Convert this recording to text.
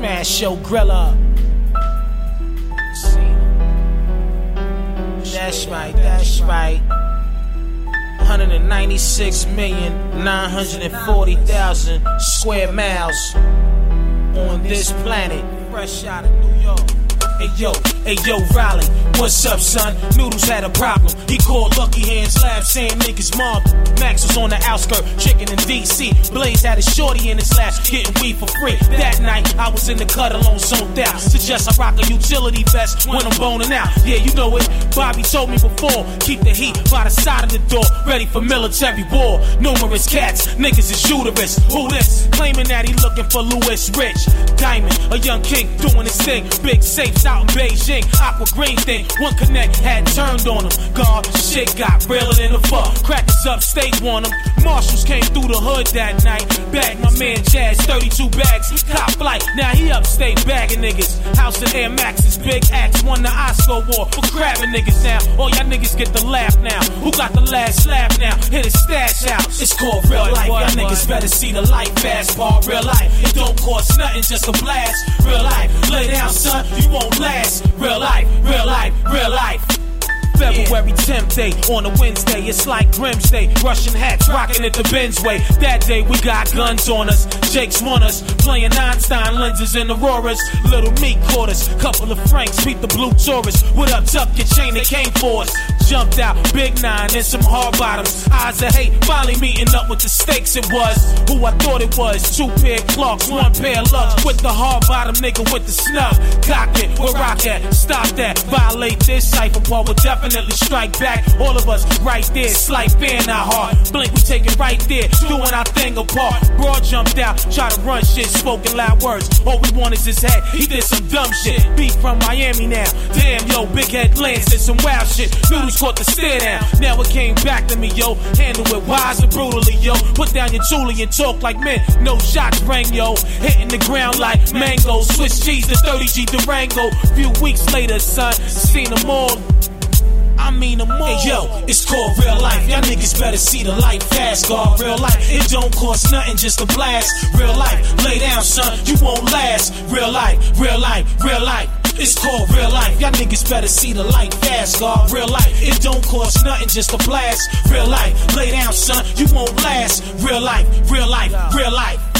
Smash your grill up. That's right. 196,940,000 square miles on this planet. Fresh out of New York. Hey yo, Riley, what's up, son? Noodles had a problem. He called Lucky Hands Lab saying niggas mobbed. Max was on the outskirts, chicken in DC. Blaze had a shorty in his lap, getting weed for free. That night, I was in the cut alone, zoned out. Suggest I rock a utility vest when I'm boning out. Yeah, you know it. Bobby told me before, keep the heat by the side of the door, ready for military war. Numerous cats, niggas is uterus. Who this? Claiming that he looking for Louis Rich. Diamond, a young king doing his thing. Big safes out in Beijing. Aqua green thing, one connect had turned on him. God, shit got realer than the fuck. Crackers upstate want him. Marshals came through the hood that night. Bagged my man Jazz, 32 bags. Cop flight, now he upstate bagging niggas. House of Air Max's big axe won the Oscar war for grabbing niggas now. All y'all niggas get the laugh now. Who got the last laugh now? Hit his stash house. It's called real life. Y'all niggas better see the life fast bar. Real life, it don't cost nothing, just a blast. Real life, lay down, son, you won't last. Real life, real life, real life. February 10th day, on a Wednesday, it's like Grimsday. Russian hats, rocking it the Benz way. That day we got guns on us, Jake's want us, playing Einstein lenses in Auroras. Little meat quarters, couple of francs, beat the blue Taurus. What up, tuck your chain, it came for us. Jumped out, big nine and some hard bottoms. Eyes of hate, finally meeting up with the stakes it was. Who I thought it was, 2 pair Clarks, 1 pair of Lugs. With the hard bottom nigga with the snub. Cock it, where rock at, stop that. Violate this cipher part, will definitely strike back. All of us right there, slight fear in our heart. Blink, we take it right there, doing our thing apart. Broad jumped out, try to run shit, spoken loud words. All we want is his head, he did some dumb shit. Beat from Miami now, damn yo, big head Lance did some wild shit. Noodles caught the stare down, now it came back to me yo. Handle it wise and brutally yo. Put down your Julie and talk like men, no shots rang yo. Hitting the ground like mango, Swiss cheese to 30G Durango. Few weeks later son, seen them all. I mean them all. Hey yo, it's called real life. Y'all niggas better see the light fast, God. Real life, it don't cost nothing, just a blast. Real life, lay down, son, you won't last. Real life, real life, real life. It's called real life. Y'all niggas better see the light fast, God. Real life, it don't cost nothing, just a blast. Real life, lay down, son, you won't last. Real life, real life, real life.